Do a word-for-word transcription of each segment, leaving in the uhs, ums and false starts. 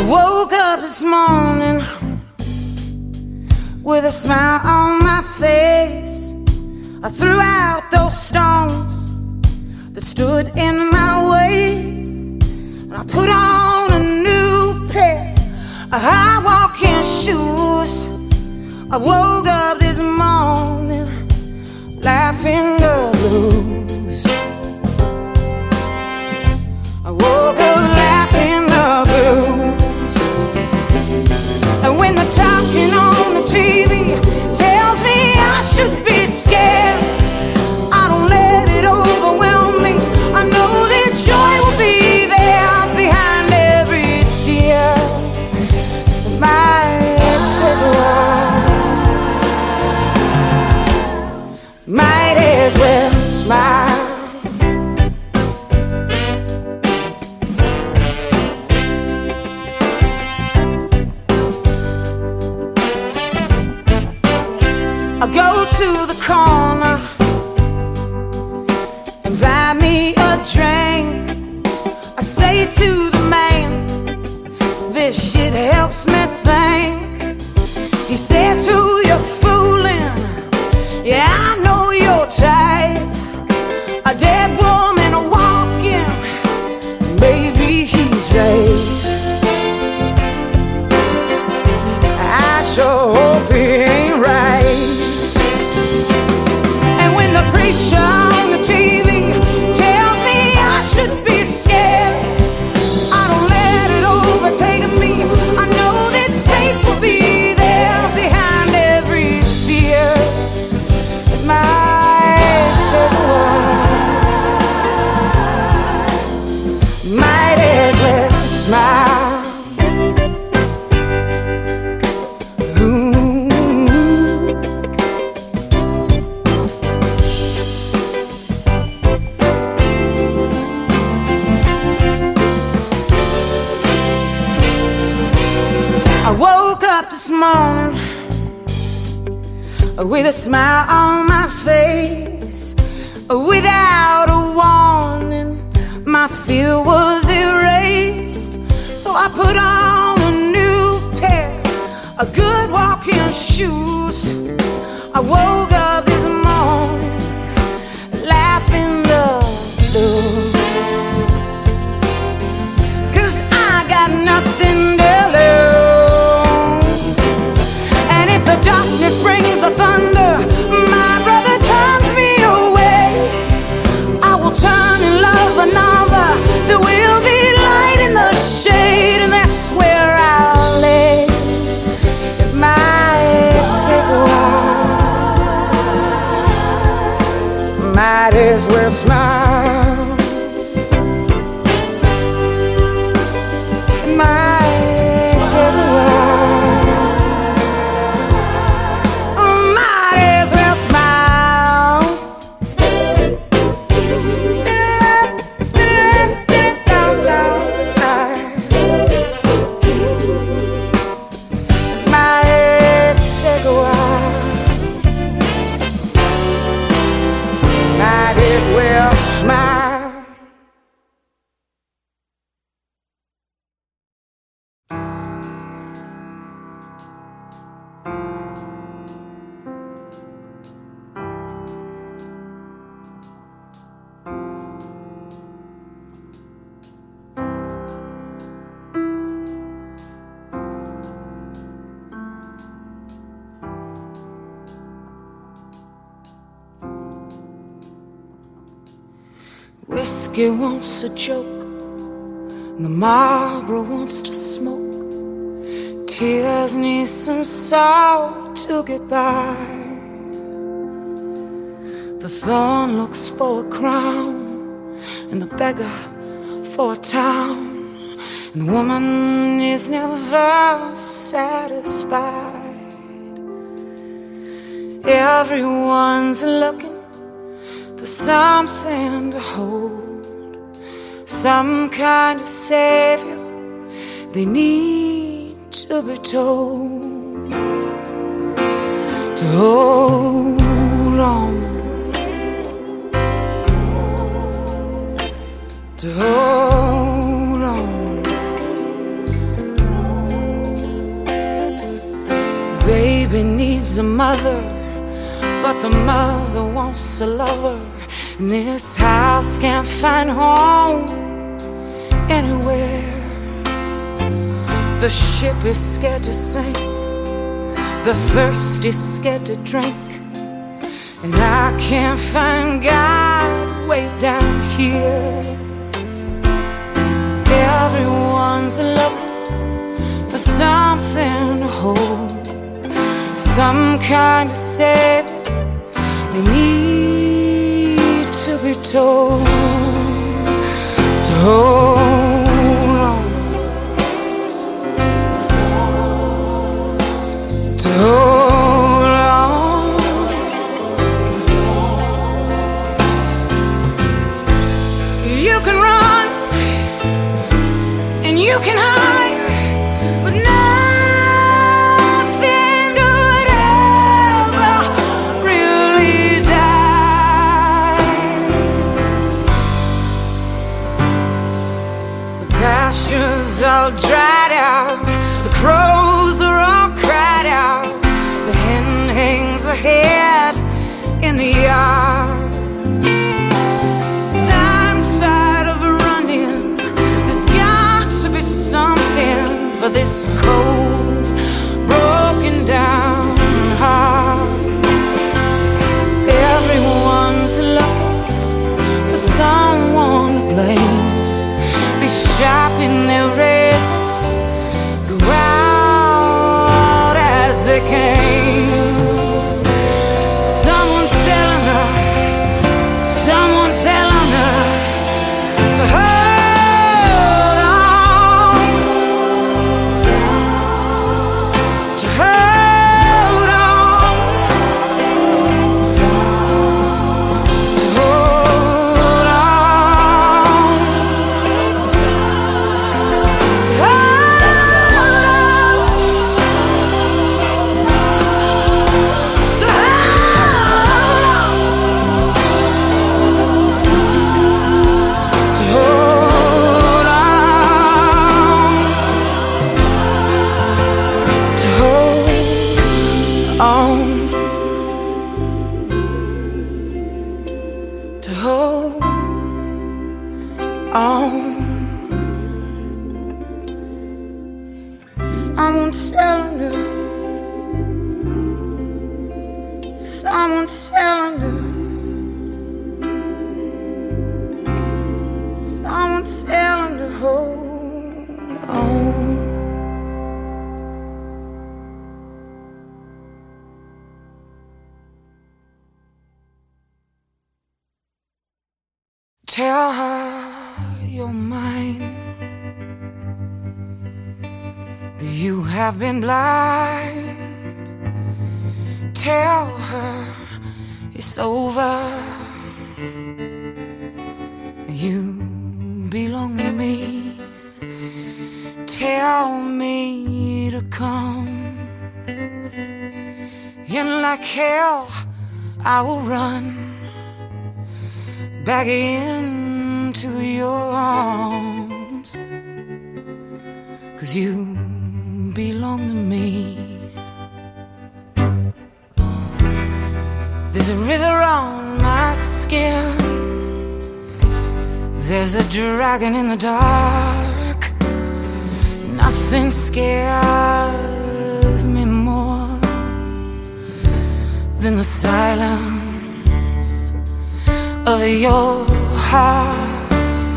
woke up this morning with a smile on my face. I threw out those stones that stood in my way, and I put on a new pair of high walking shoes. I woke up this morning laughing the blues. I woke up laughing the blues. And when the talking on the T V tells me I should be scared, I don't let it overwhelm me. I know that joy will be there behind every tear. My might as well smile. I go to the corner and buy me a drink. I say to the man, this shit helps me think. He says, who you fooling? Yeah, I know your type. A dead woman walking, maybe he's right. I sure hope he ain't right. And when the preacher on the T V tells me I should be scared, I don't let it overtake me. I know that faith will be there behind every fear. It might take a while. Might as well smile. I woke up this morning with a smile on my face. Without a warning, my fear was erased. So I put on a new pair of good walking shoes. I woke up this morning laughing the blues. 'Cause I got nothing to lose. And if the darkness brings the thunder, my brother turns me away, I will turn and love another. There will be light in the shade, and that's where I'll lay. It might take a while. Might as well smile. It might take a while. Might as well smile. Might take a while. Might as well smile. Whiskey wants a joke, and the Marlboro wants to smoke. Tears need some salt to get by. The thorn looks for a crown, and the beggar for a town, and the woman is never satisfied. Everyone's looking for something to hold, some kind of savior they need to be told to hold on, to hold on. needs a mother, but the mother wants a lover. And this house can't find home anywhere. The ship is scared to sink, the thirsty scared to drink, and I can't find God way down here. Everyone's looking for something to hold, some kind of saving they need to be told to hold on, to hold on. You can run and you can hide, but nothing good ever really dies. The pastures all dried out, the crows are all cried out, the hen hangs her head in the yard. I'm tired of running, there's got to be something for this cold, broken down heart. Everyone's looking for someone to blame. They sharpen their razors, go out as they came. Someone's telling her, someone's telling her to hold on, to hold on, to hold on, to to hold on. Someone's telling her, someone's telling her, someone's telling her, hold on. Tell her you're mine, that you have been blind. Tell her it's over, you belong to me. Tell me to come, and like hell I will run back into your arms, 'cause you belong to me. There's a river on my skin, there's a dragon in the dark. Nothing scares me more than the silence of your heart.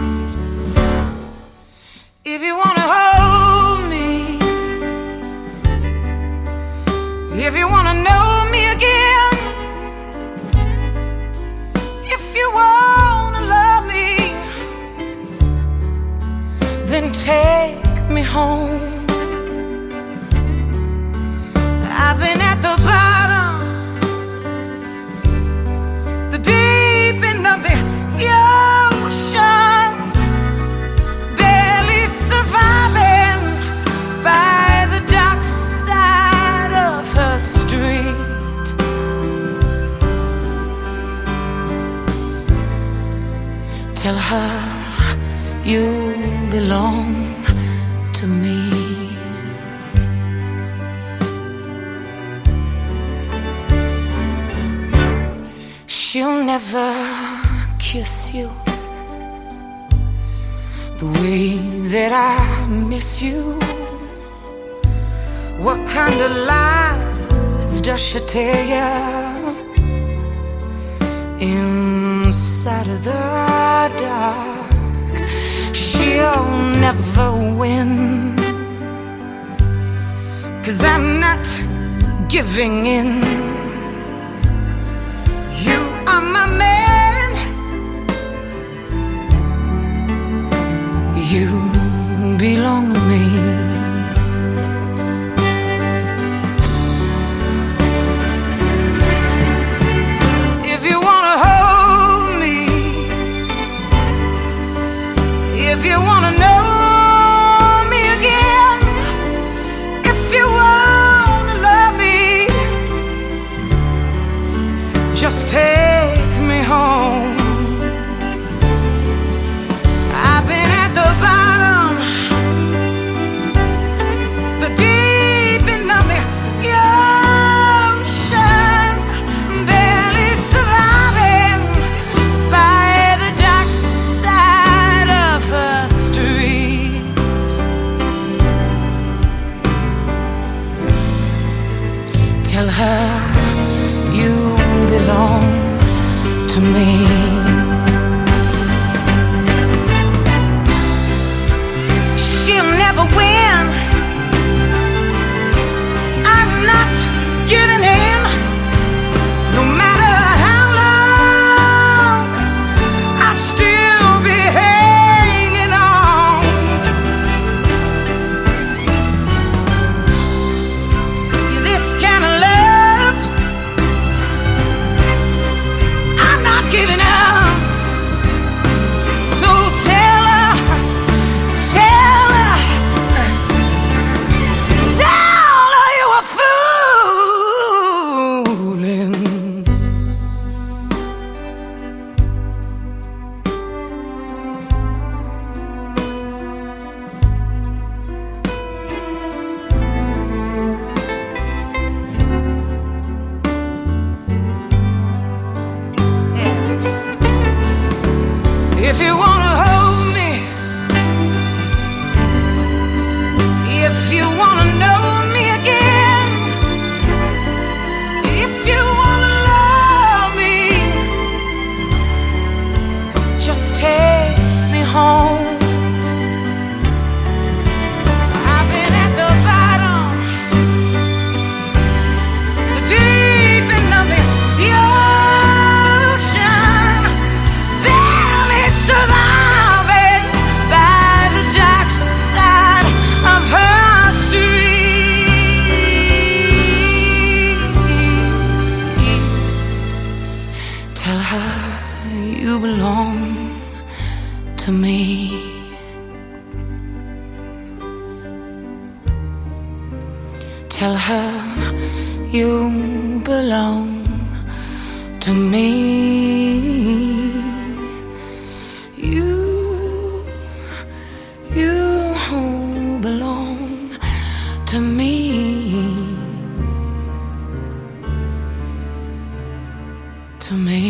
If you wanna hold me, if you wanna know me again, if you wanna love me, then take me home. I've been at the bottom, the deep end of the ocean, barely surviving by the dark side of her street. Tell her you belong to me. never kiss you the way that I miss you? What kind of lies does she tell you inside of the dark? She'll never win, 'cause I'm not giving in. You are my man, you belong to me. If you wanna hold me, if you wanna know me again, if you wanna love me, just take me home. I've been at the bottom, the deep end of the ocean, barely surviving by the dark side of a street. Tell her you belong to me. She'll never win, I'm not giving in. No matter how long, I'll still be hanging on. This kind of love, I'm not giving up. So tell her, tell her, tell her you were fooling. If you wanna hold me, if you wanna know me again, if you wanna love me, just take me home. I've been at the bottom, the deep end of the ocean, barely surviving by the dark side of her street. Tell her you belong to me. Tell her you belong to me. You, you belong to me. To me.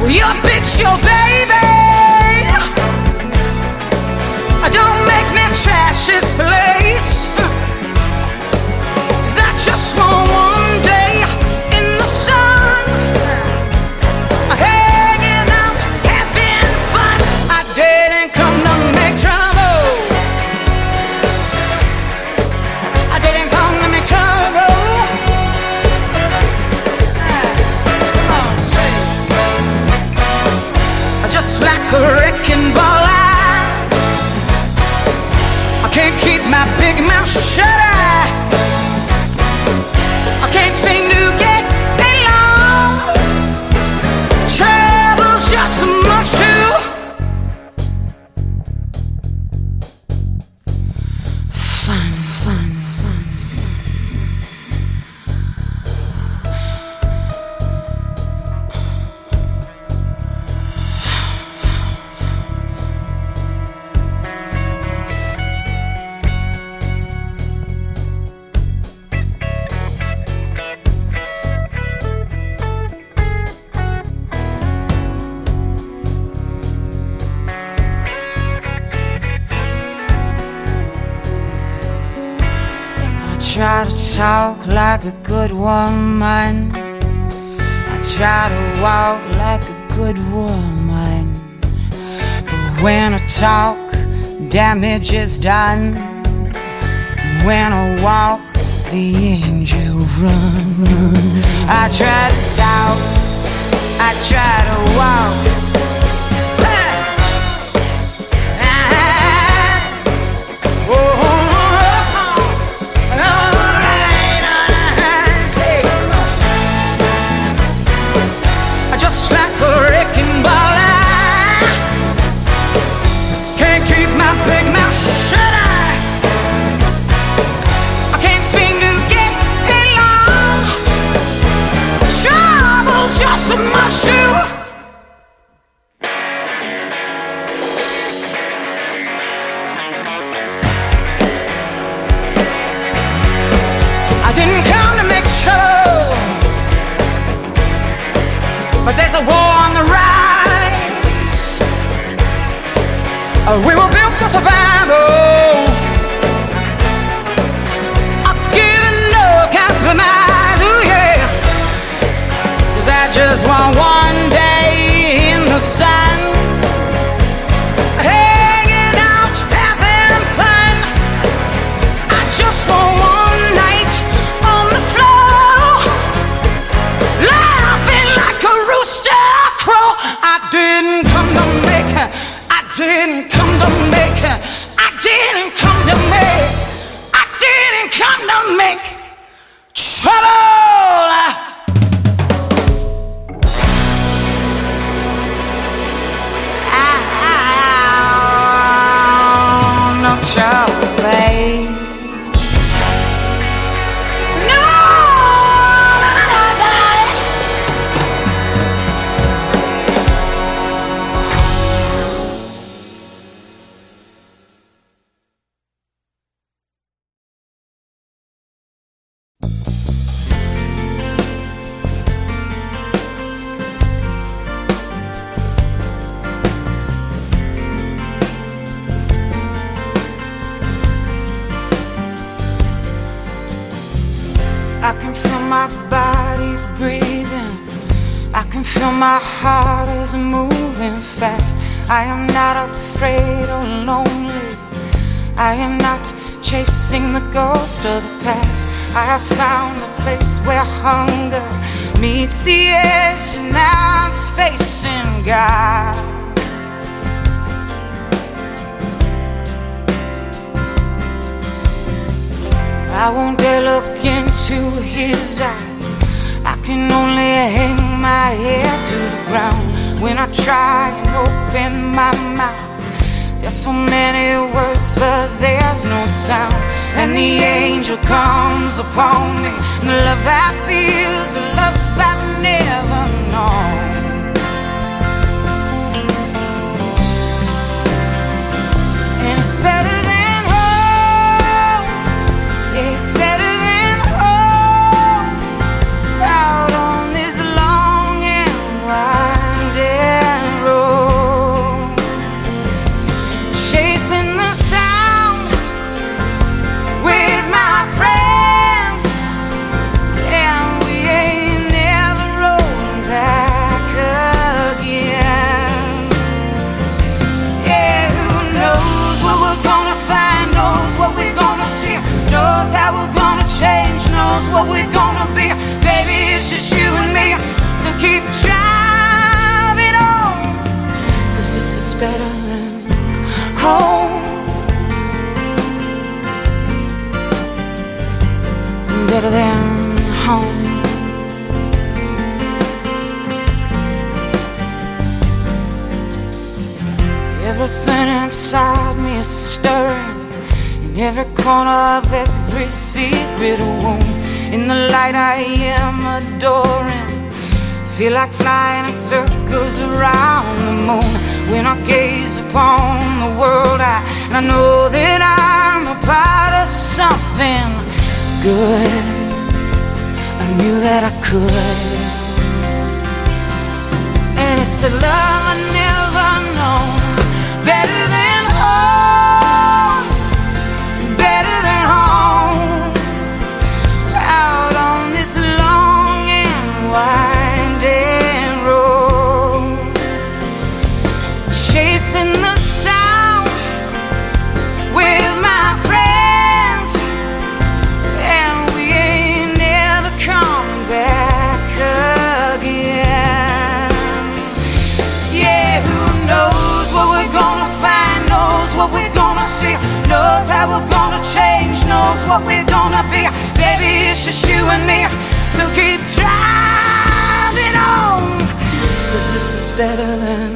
You bitch your baby. Don't make me trash this place, 'cause I just want one day in the sun, hanging out, having fun. I didn't come to make trouble. I didn't come to make trouble. Oh, say, just like a wrecking ball, can't keep my big mouth shut. I, I can't seem to get along. Trouble's just so much too fun, fun, fun. Try to talk like a good woman. I try to walk like a good woman. But when I talk, damage is done. When I walk, the angels run, run. I try to talk, I try to walk. Just so much too. I didn't come to make trouble, but there's a war on the rise. Uh, we were built for survival. I'll give it no compromise. Ooh, yeah. I just want one day in the sun, hanging out, having fun. I just want one night on the floor, laughing like a rooster crow. I didn't come to make her. I didn't come to make her. I didn't come to make. I didn't come to make trouble. Trouble, babe. No, no, no, no. I can feel my body breathing. I can feel my heart is moving fast. I am not afraid or lonely. I am not chasing the ghost of the past. I have found a place where hunger meets the edge, and now I'm facing God. I won't dare look into his eyes. I can only hang my head to the ground. When I try and open my mouth, there's so many words but there's no sound. And the angel comes upon me, and the love I feel is a love I've never known. And it's better than home. It's better than home. Out on this long and winding home. Everything inside me is stirring, in every corner of every secret wound. In the light I am adoring, feel like flying in circles around the moon. When I gaze upon the world, I, I know that I'm a part of something good. I knew that I could. And it's a love I never known, better than home, better than home. Out on this long and winding road, chasing the sound with my friends, and we ain't never come back again. Yeah, who knows what we're gonna find, knows what we're gonna see, knows how we're gonna change, knows what we're gonna be. Baby, it's just you and me, so keep driving on, 'cause this is better than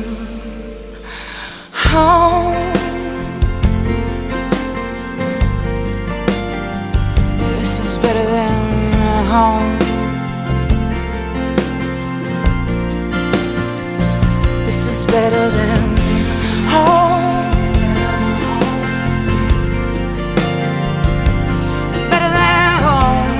home. This is better than home. This is better than home. Better than home.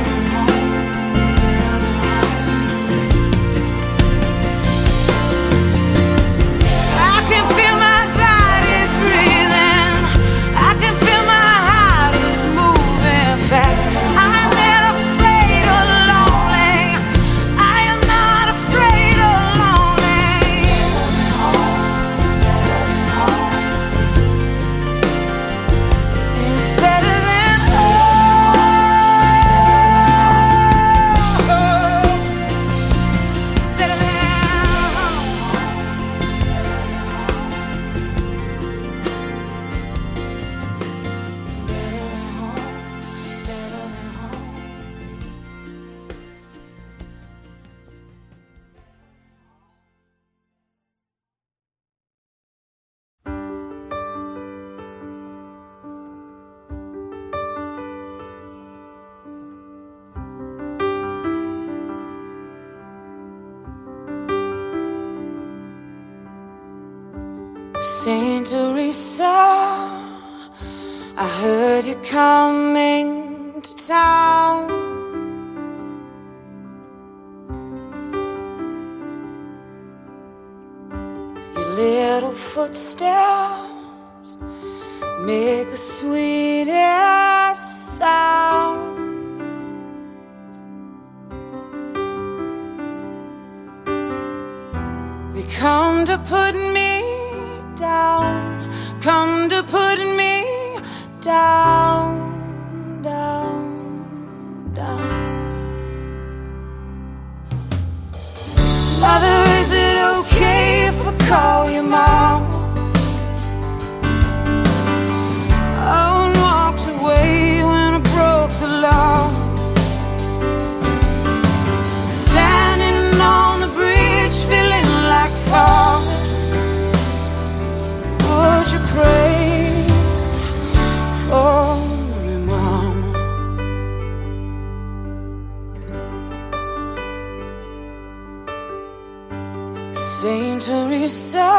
I can feel my body breathing, I can feel my heart is moving fast. I'm not afraid or lonely, I am not afraid or lonely. It's better than home. Better than home. Saint Teresa, I heard you coming to town. Your little footsteps make the sweetest sound. They come to put me down, come to put me down, down, down. Mother, is it okay if I call you mom? Oh, and walked away when I broke the law. Standing on the bridge, feeling like fall. Would you pray for me, Mama? Saint Teresa,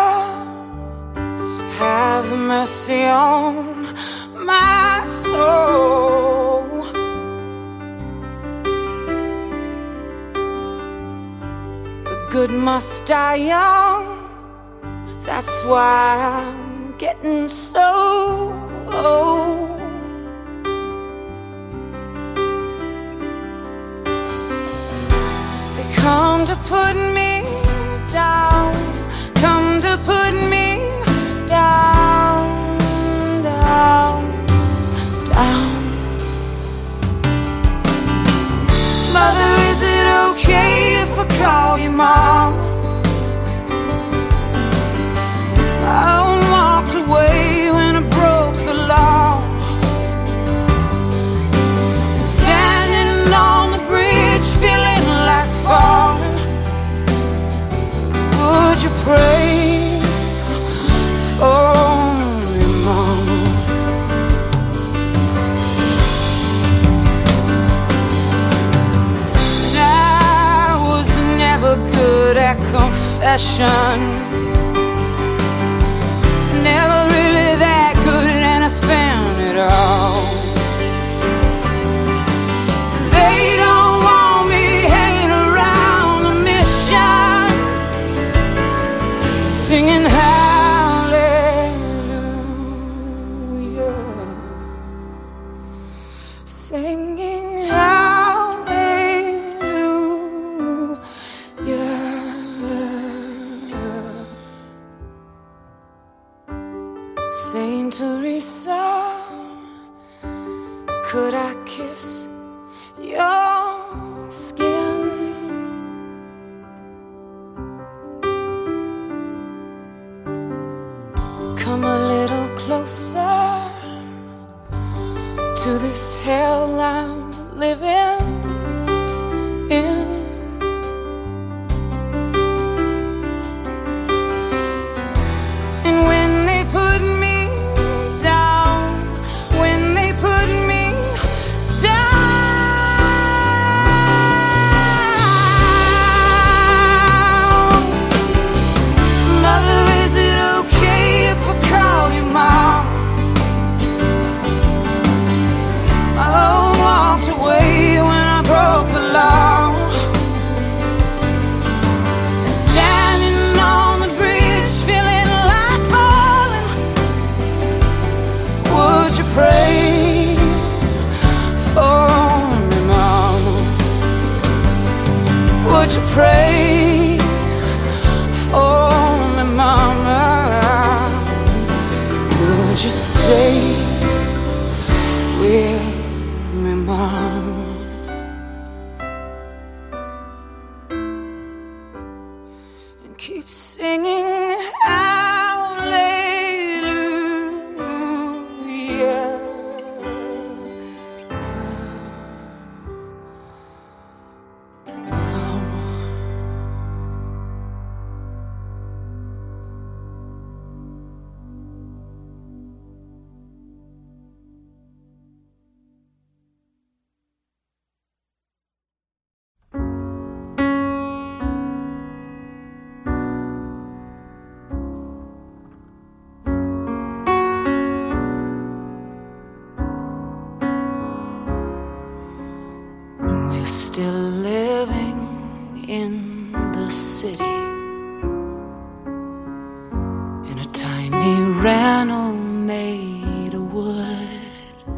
have mercy on my soul. The good must die young, that's why I'm getting so old. They come to put me down, come to put me down, down, down. Mother, is it okay if I call you mom? I walked away when I obsession. Never really that good, and I spent it all. They don't want me hanging around the mission, singing hallelujah, singing hallelujah. Saint Teresa, could I kiss your skin? Come a little closer to this hell I'm living in. And when they put me down, when they put me down, Mother, is it okay if I call you Mom? My love walked away when I broke the law. And standing on the bridge, feeling like falling, would you pray for me, Mama? Would you pray for me, Mama? Would you stay with me, Mama? And keep singing hallelujah. We're still living in the city, in a tiny rental made of wood.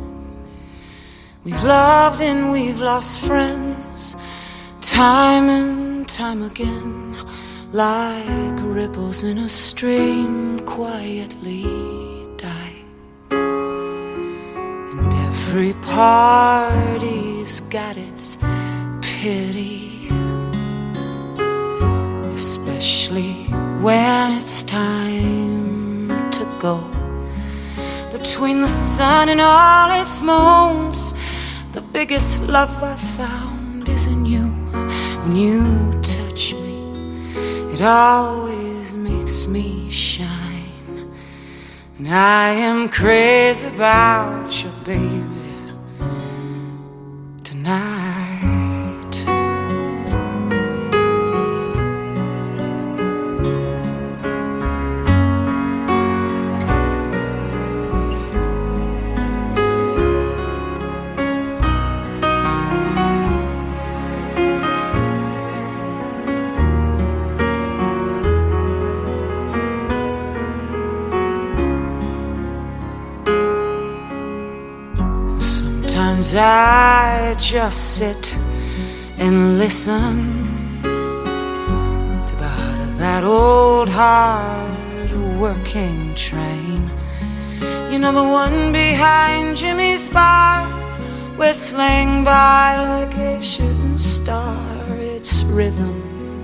We've loved and we've lost friends, time and time again, like ripples in a stream quietly die. And every party's got its pity, especially when it's time to go. Between the sun and all its moons, the biggest love I found is in you. When you touch me, it always makes me shine. And I am crazy about you, baby, tonight. Sometimes I just sit and listen to the heart of that old hard-working train. You know, the one behind Jimmy's bar, whistling by like a shooting star. Its rhythm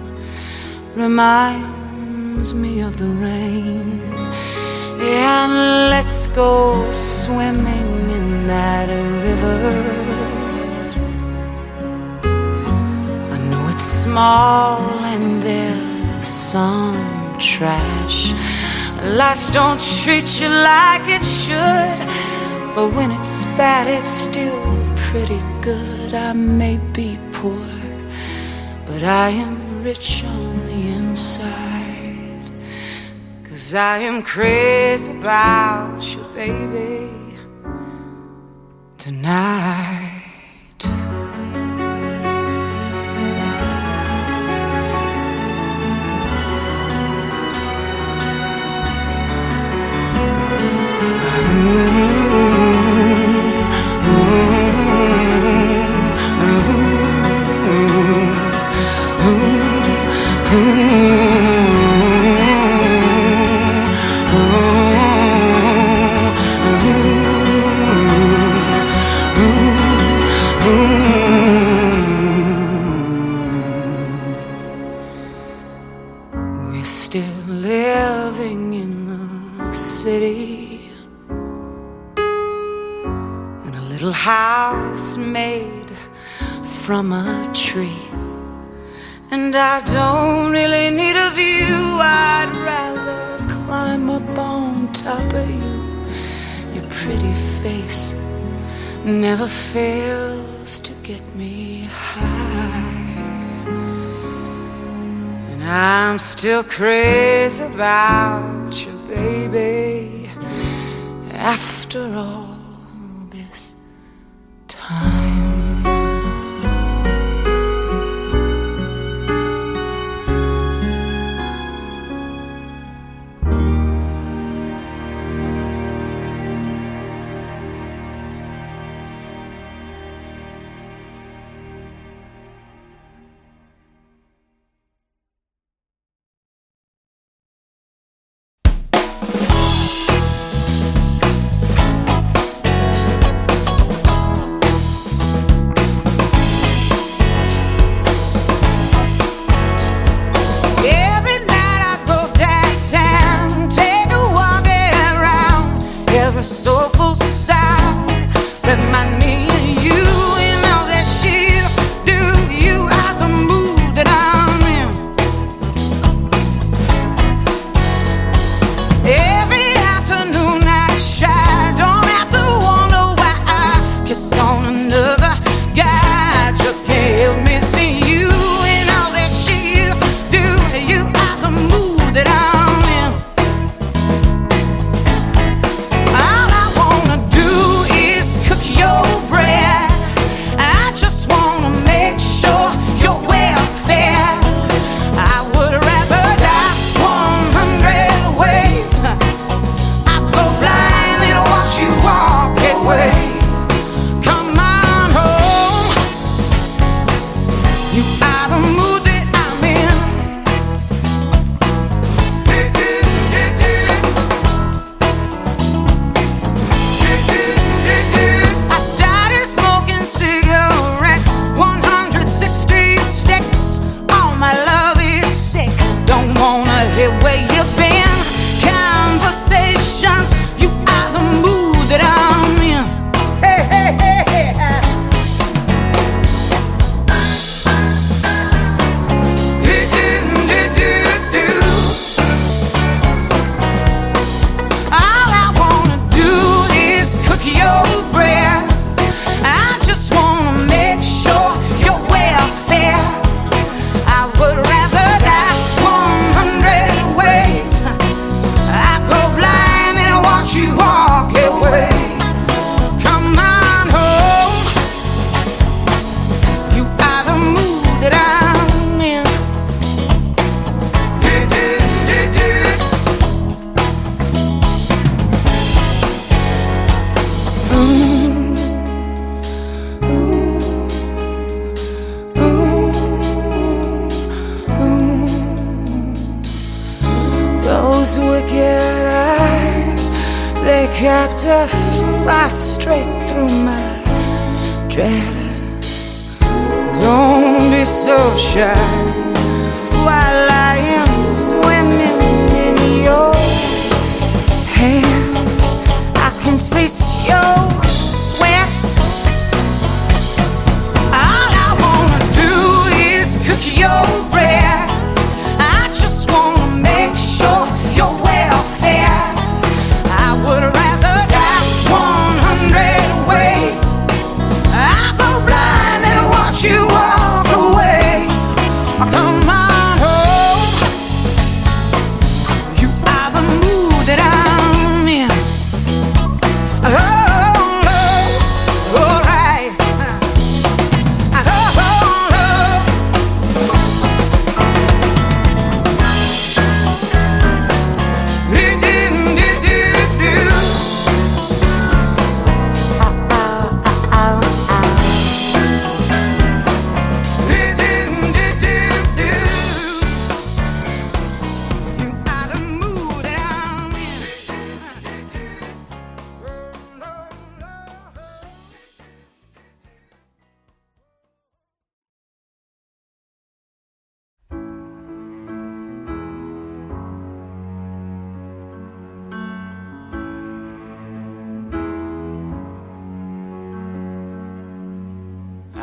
reminds me of the rain. And let's go swimming in that river. I know it's small and there's some trash. Life don't treat you like it should, but when it's bad, it's still pretty good. I may be poor, but I am rich on the inside. 'cause I am crazy about you, baby, tonight. We're still living in the city, in a little house made from a tree. And I don't really need a view, I'd rather climb up on top of you. Your pretty face never fails to get me high, and I'm still crazy about you, baby, after all this time. Every soulful sound remind me of you and all that she do. You are the mood that I'm in. Every afternoon I shy, don't have to wonder why I kiss on another guy. Just can't help me see you and all that she do. You are the mood that I'm in. Your bread, I just wanna make sure your welfare. I would rather die one hundred ways. I go blind and watch you walk away. Come on home, you are the mood that I'm in. Cigarettes, one hundred sixty sticks. All my love is sick. Don't wanna hear where you've been. Conversations, you are the mood that I'm in. Hey, hey, hey, hey. All I wanna do is cook your bread. I just wanna make sure your welfare. I would rather die one hundred ways. I go blind and watch you walk away. Come on home, you are the mood that I'm in. Those wicked eyes, they kept a fire straight through my dress. Don't be so shy while I am swimming in your hands. I can taste your sweat. All I wanna do is cook your bread. I just wanna make sure your welfare. I would rather die one hundred ways. I go blind and watch you walk away. Come on home, you are the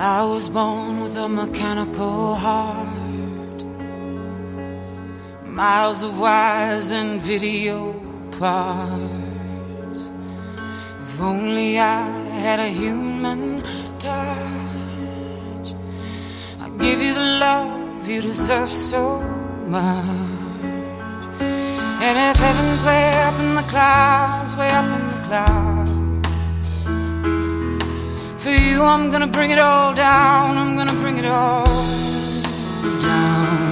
I was born with a mechanical heart, miles of wires and video parts. If only I had a human touch, I'd give you the love you deserve so much. And if heaven's way up in the clouds, way up in the clouds, for you I'm gonna bring it all down, I'm gonna bring it all down.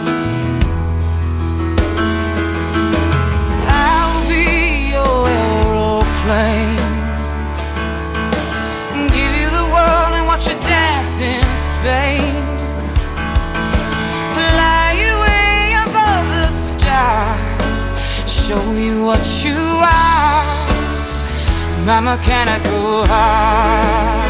I'll be your aeroplane, give you the world and watch you dance in Spain. Fly you way above the stars, show you what you are, my mechanical heart.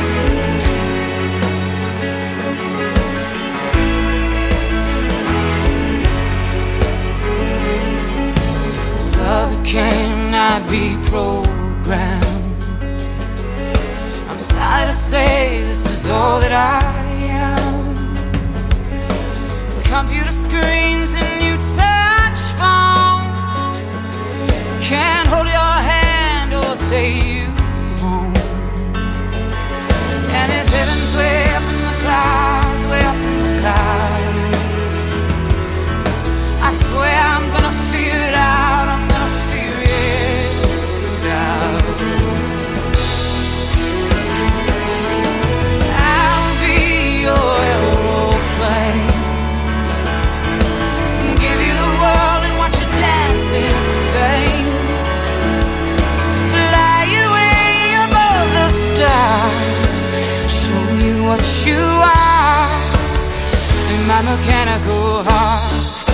Love cannot be programmed. I'm sorry to say this is all that I am. Computer screens and new touch phones can't hold your hand or take you home. And if heaven's way up in the clouds, way up in the clouds, I swear I'm gonna figure it out, I'm gonna figure it out. I'll be your aeroplane, give you the world and watch you dance in Spain. Fly you way above the stars, show you what you are in my mechanical heart.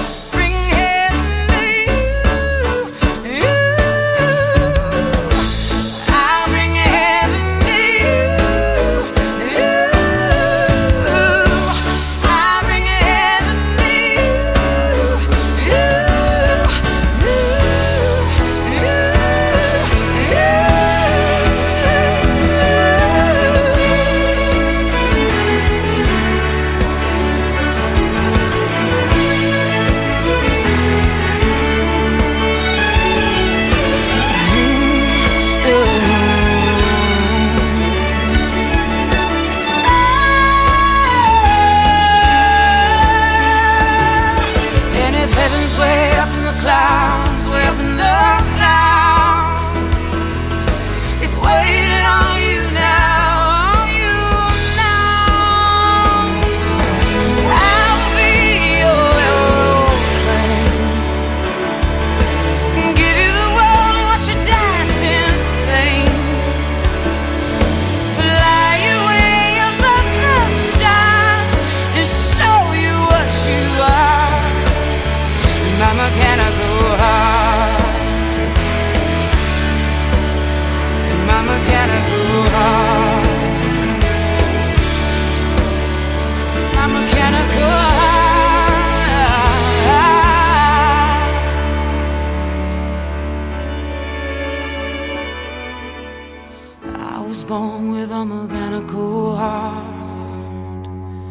Born with a mechanical heart,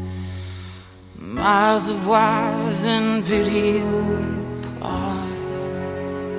miles of wires and video parts.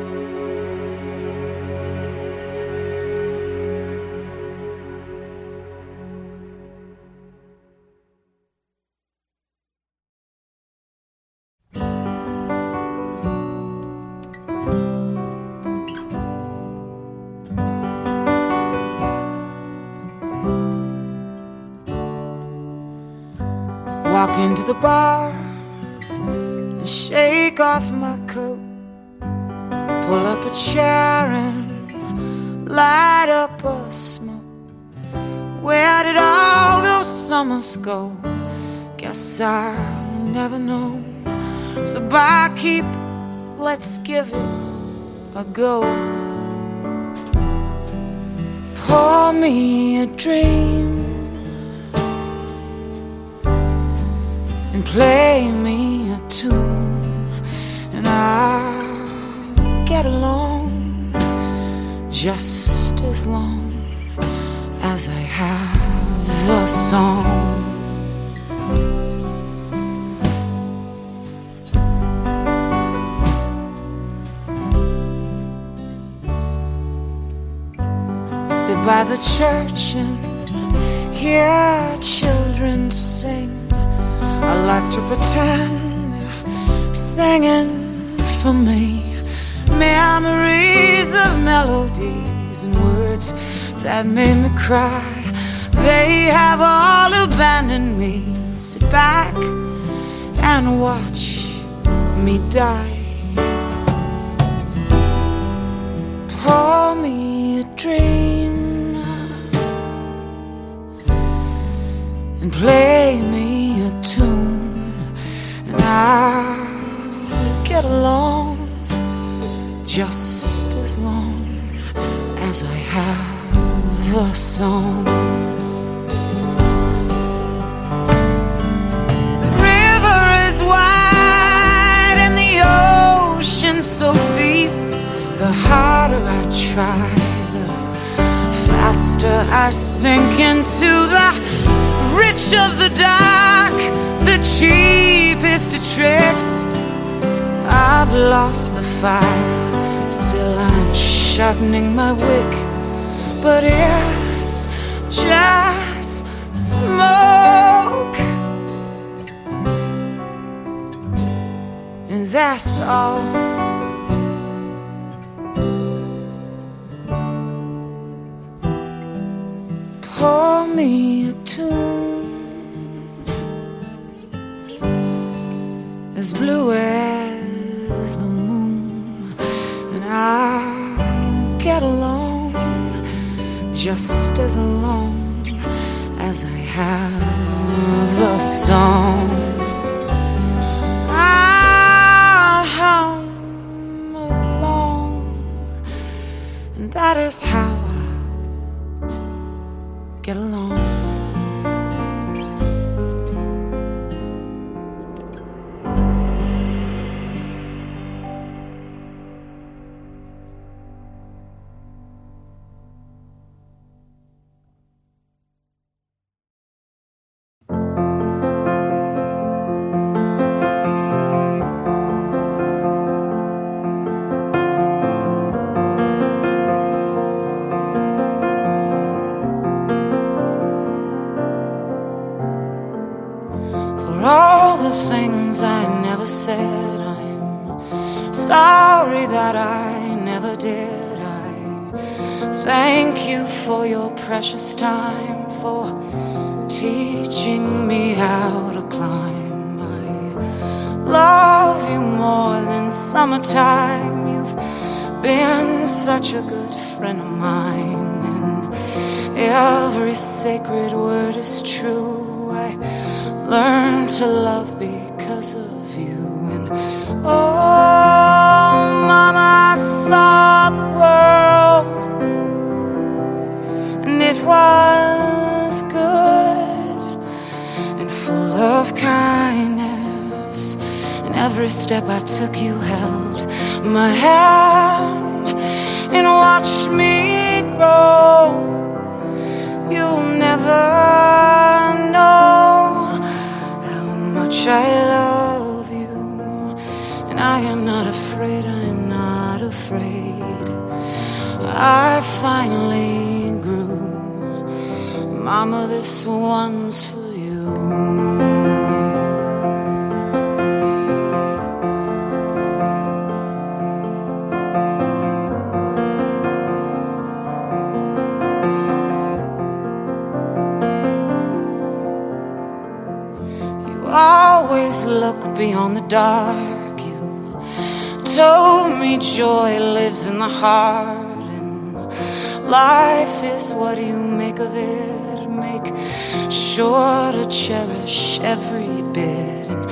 Walk into the bar and shake off my coat, pull up a chair and light up a smoke. Where did all those summers go? Guess I'll never know. So barkeep, let's give it a go. Pour me a dream and play me a tune, and I'll get along just as long as I have a song. Sit by the church and hear children sing. I like to pretend they're singing for me. Memories of melodies and words that made me cry, they have all abandoned me. Sit back and watch me die. Pour me a dream and play me a tune, and I'll get along just as long as I have a song. The river is wide and the ocean so deep. The harder I try, the faster I sink into the rich of the dark, the cheapest of tricks. I've lost the fire, still I'm sharpening my wick, but it's just smoke, and that's all. Pour me a tune as blue as the moon, and I'll get along just as long as I have a song. I'll hum along, and that is how I get along. All the things I never said, I'm sorry that I never did. I thank you for your precious time, for teaching me how to climb. I love you more than summertime. You've been such a good friend of mine, and every sacred word is true. I learned to love because of you. And oh, Mama, I saw the world, and it was good and full of kindness. And every step I took, you held my hand and watched me grow. You'll never know how much I love you, and I am not afraid, I am not afraid. I finally grew. Mama, this one's for you. Always look beyond the dark. You told me joy lives in the heart, and life is what you make of it. Make sure to cherish every bit. And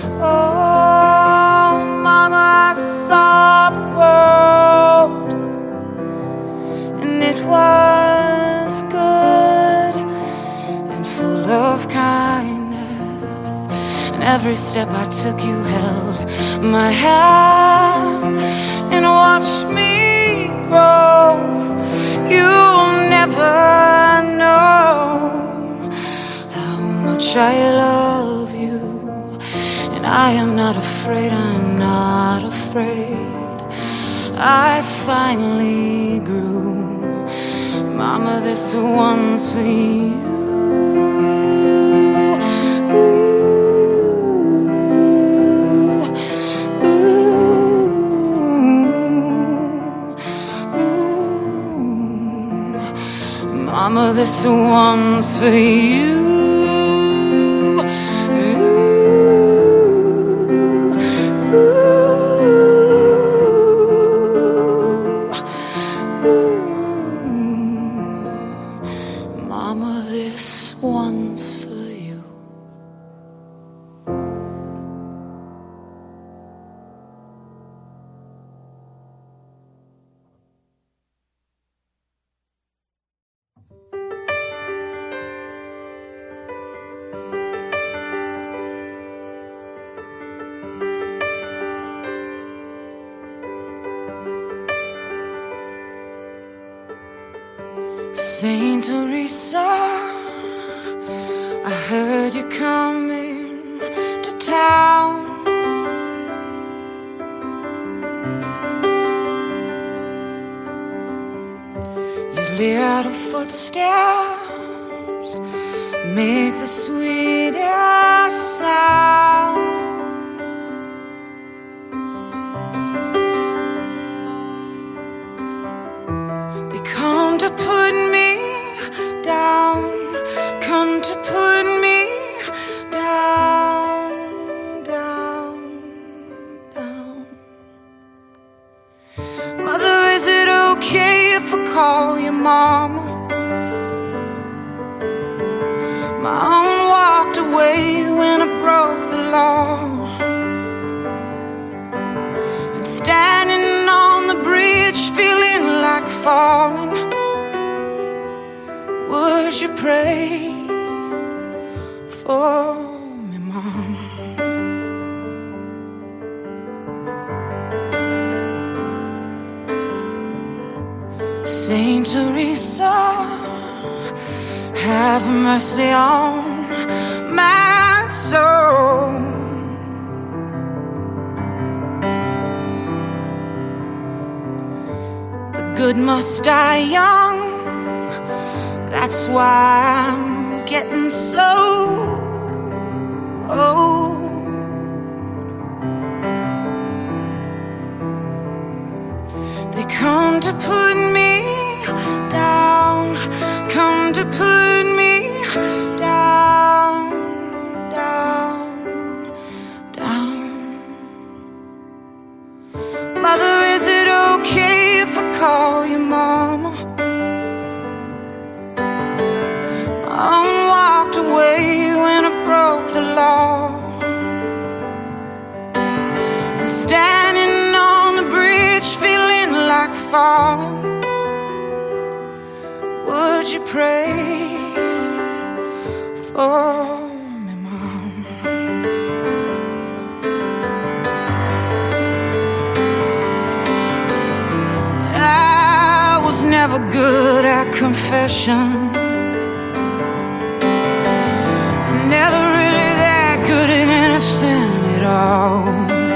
oh, Mama, I saw the world, and it was good and full of kindness. Every step I took, you held my hand and watched me grow. You'll never know afraid, I'm not afraid. I finally grew. Mama, this one's for you. Mama, this one's for you. Mama, this one's for you. Saint Teresa, I heard you coming to town. Your little footsteps make the sweetest sound. They come to put me down, come to put me down, down, down. Mother, is it okay if I call you Mama? Mom walked away when I broke the law, and standing on the bridge feeling like falling, would you pray for me, Mama? Saint Teresa, have mercy on my soul. The good must die young, that's why I'm getting so old. They come to put me down, come to put me down, down, down. Mother, is it okay if I call you Mama? Mom walked away when I broke the law, and standing on the bridge feeling like falling, would you pray for me, Mom? I was never good at confession, never really that good at anything at all.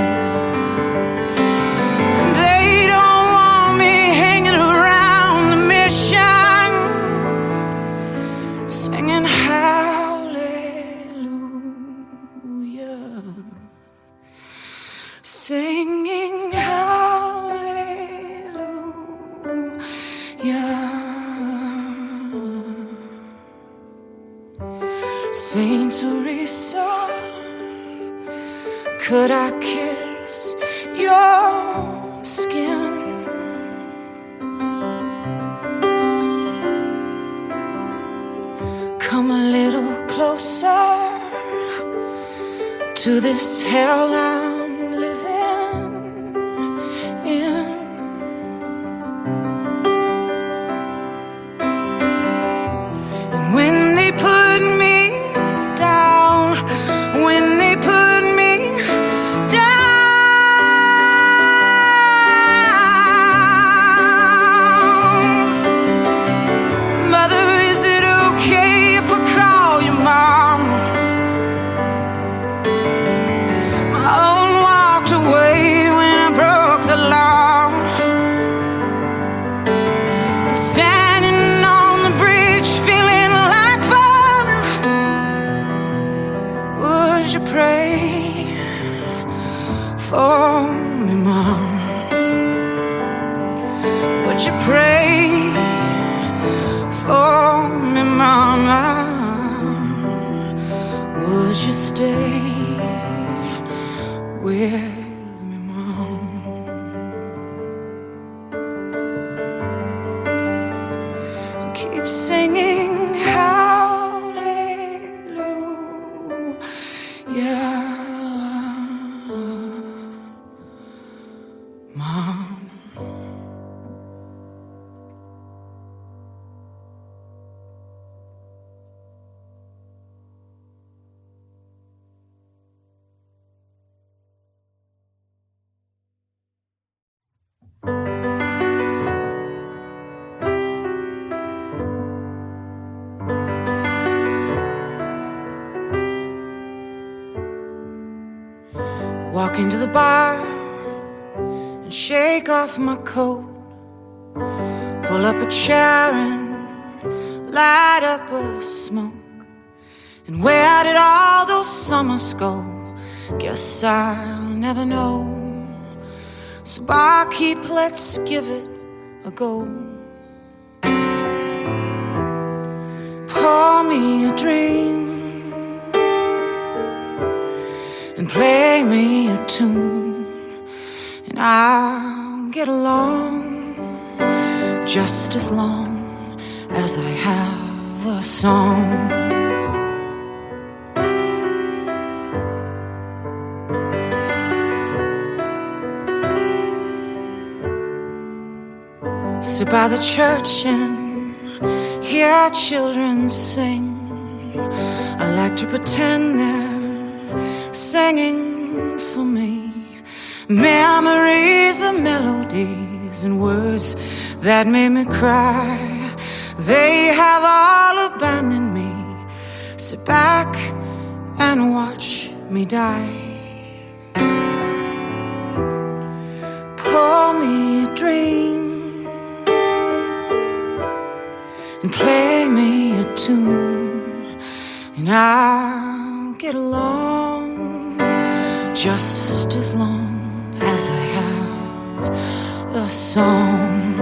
And they don't want me hanging around the mission, singing hallelujah, singing hallelujah. Saint Teresa, could I kiss your skin? Come a little closer to this hell I'm living in. And when they put me down, when they put me down, Mother, is it okay if I call you Mom? My own for me, Mama. Would you stay with me, Mom? Keep singing hallelujah, Mom. Walk into the bar and shake off my coat. Pull up a chair and light up a smoke. And where did all those summers go? Guess I'll never know. So barkeep, let's give it a go. Pour me a drink and play me a tune, and I'll get along just as long as I have a song. Sit by the church and hear children sing. I like to pretend they're singing for me. Memories of melodies and words that made me cry, they have all abandoned me. Sit back and watch me die. Pour me a dream and play me a tune, and I'll get along just as long as I have a song.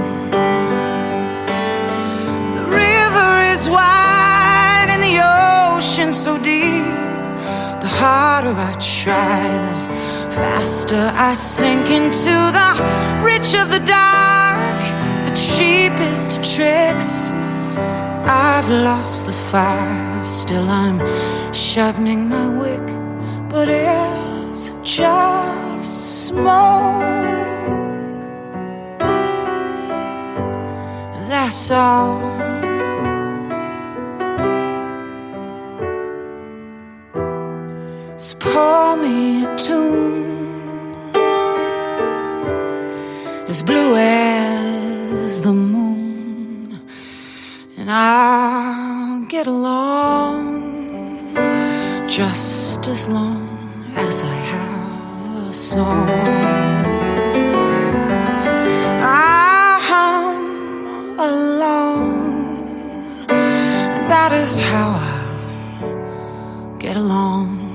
The river is wide and the ocean so deep. The harder I try, the faster I sink into the reach of the dark, the cheapest tricks. I've lost the fire, still I'm sharpening my wick, but it's just smoke. That's all. So pour me a tune as blue as the moon, and I'll get along just as long as I have a song. I'll hum alone, and that is how I get along.